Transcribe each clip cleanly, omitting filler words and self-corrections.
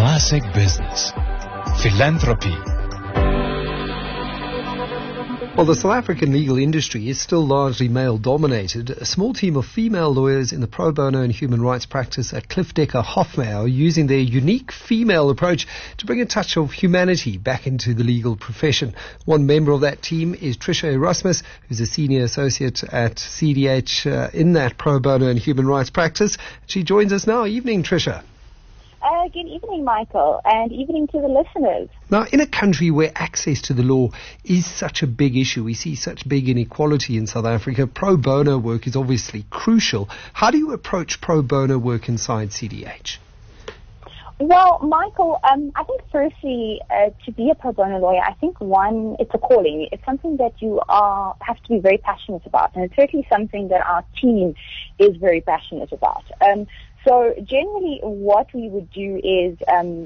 Classic Business. Philanthropy. Well, the South African legal industry is still largely male-dominated. A small team of female lawyers in the pro bono and human rights practice at Cliff Decker Hofmeyr are using their unique female approach to bring a touch of humanity back into the legal profession. One member of that team is Trisha Erasmus, who's a senior associate at CDH in that pro bono and human rights practice. She joins us now. Evening, Trisha. Good evening, Michael, and evening to the listeners. Now, in a country where access to the law is such a big issue, we see such big inequality in South Africa, pro bono work is obviously crucial. How do you approach pro bono work inside CDH? Well, Michael, I think firstly, to be a pro bono lawyer, I think one, it's a calling. It's something that you have to be very passionate about, and it's certainly something that our team is very passionate about. So generally what we would do is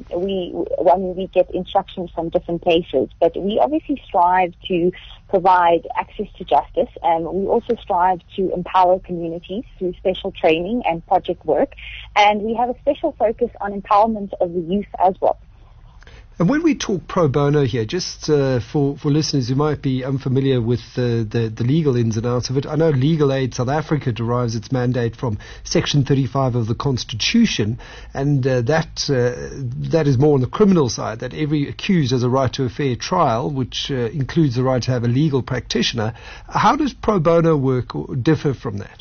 we get instructions from different places, but we obviously strive to provide access to justice, and we also strive to empower communities through special training and project work, and we have a special focus on empowerment of the youth as well. And when we talk pro bono here, just for listeners who might be unfamiliar with the legal ins and outs of it, I know Legal Aid South Africa derives its mandate from Section 35 of the Constitution, and that is more on the criminal side, that every accused has a right to a fair trial, which includes the right to have a legal practitioner. How does pro bono work differ from that?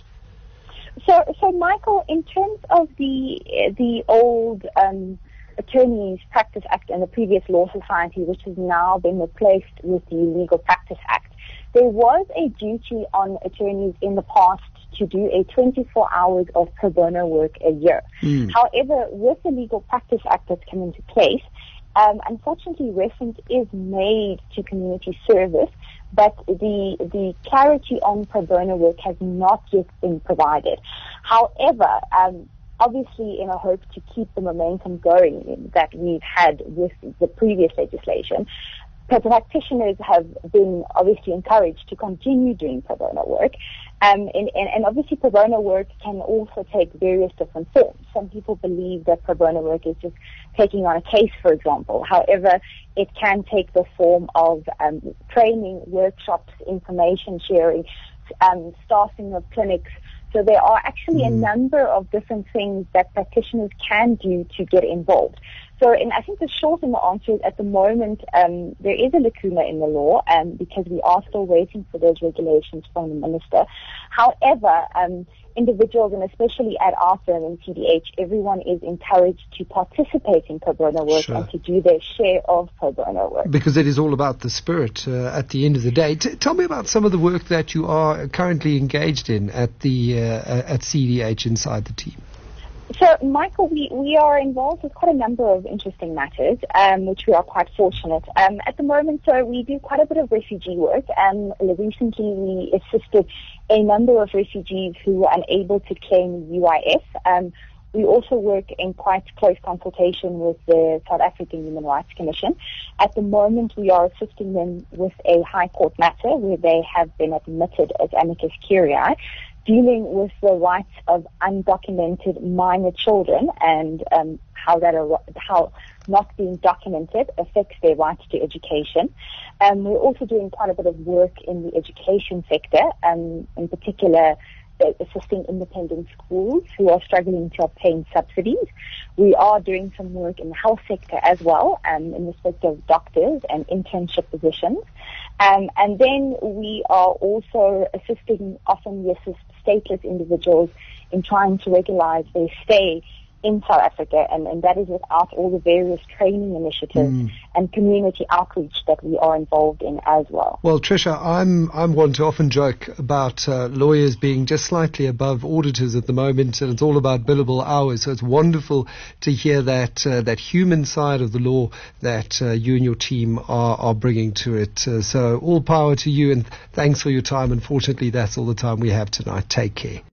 So Michael, in terms of the old Attorneys Practice Act and the previous Law Society, which has now been replaced with the Legal Practice Act, there was a duty on attorneys in the past to do a 24 hours of pro bono work a year. However, with the Legal Practice Act that's come into place, unfortunately reference is made to community service, but the clarity on pro bono work has not yet been provided. However, obviously in a hope to keep the momentum going that we've had with the previous legislation, practitioners have been obviously encouraged to continue doing pro bono work. And obviously pro bono work can also take various different forms. Some people believe that pro bono work is just taking on a case, for example. However, it can take the form of training, workshops, information sharing, staffing of clinics. So there are actually a number of different things that practitioners can do to get involved. So, and I think the short and the answer is at the moment, there is a lacuna in the law, because we are still waiting for those regulations from the minister. However, individuals, and especially at our firm in CDH, everyone is encouraged to participate in pro bono work and to do their share of pro bono work. Because it is all about the spirit at the end of the day. Tell me about some of the work that you are currently engaged in at the at CDH inside the team. So, Michael, we are involved with quite a number of interesting matters, which we are quite fortunate. At the moment, so we do quite a bit of refugee work. Recently, we assisted a number of refugees who were unable to claim UIF. We also work in quite close consultation with the South African Human Rights Commission. At the moment, we are assisting them with a High Court matter where they have been admitted as amicus curiae, dealing with the rights of undocumented minor children and how not being documented affects their rights to education. We're also doing quite a bit of work in the education sector, in particular assisting independent schools who are struggling to obtain subsidies. We are doing some work in the health sector as well, in respect of doctors and internship positions. And then we are also assisting, often we assist stateless individuals in trying to regularize their stay in South Africa, and that is without all the various training initiatives and community outreach that we are involved in as well. Well, Trisha, I'm one to often joke about lawyers being just slightly above auditors at the moment, and it's all about billable hours. So it's wonderful to hear that that human side of the law that you and your team are bringing to it. So all power to you, and thanks for your time. Unfortunately, that's all the time we have tonight. Take care.